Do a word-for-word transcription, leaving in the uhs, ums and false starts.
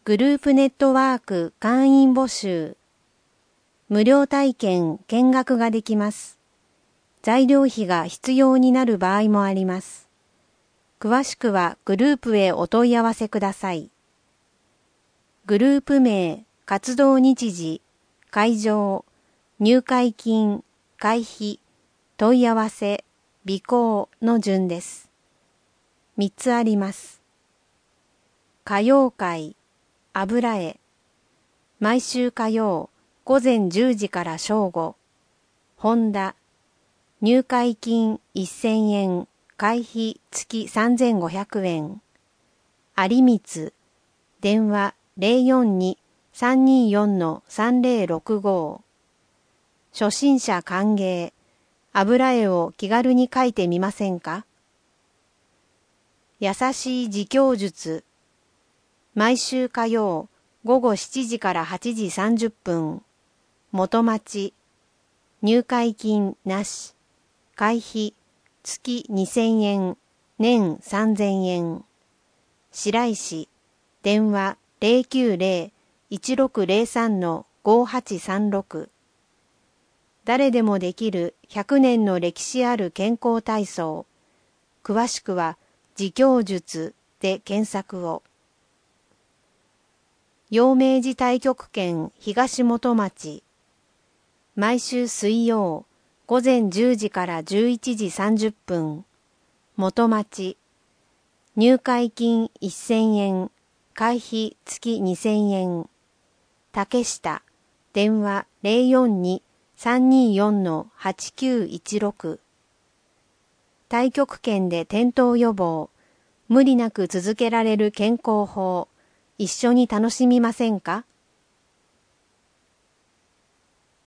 グループネットワーク会員募集。無料体験見学ができます。材料費が必要になる場合もあります。詳しくはグループへお問い合わせください。グループ名、活動日時、会場、入会金、会費、問い合わせ、備考の順です。みっつあります。歌謡会、油絵。毎週火曜、午前じゅうじから正午。ホンダ。入会金せんえん、会費月さんぜんごひゃくえん。有光。電話 ゼロよんに さんによん さんぜろろくご。初心者歓迎。油絵を気軽に描いてみませんか？優しい自供術。毎週火曜、午後しちじからはちじさんじゅっぷん。元町。入会金なし。会費月にせんえん、年さんぜんえん。白石。電話 ゼロきゅうゼロ いちろくゼロさん ごはちさんろく。誰でもできるひゃくねんの歴史ある健康体操。詳しくは自供術で検索を。陽明寺太極拳東本町。毎週水曜、午前じゅうじからじゅういちじさんじゅっぷん。元町。入会金せんえん、会費月にせんえん。竹下。電話 ゼロよんに さんによん はちきゅういちろく。太極拳で転倒予防。無理なく続けられる健康法。一緒に楽しみませんか？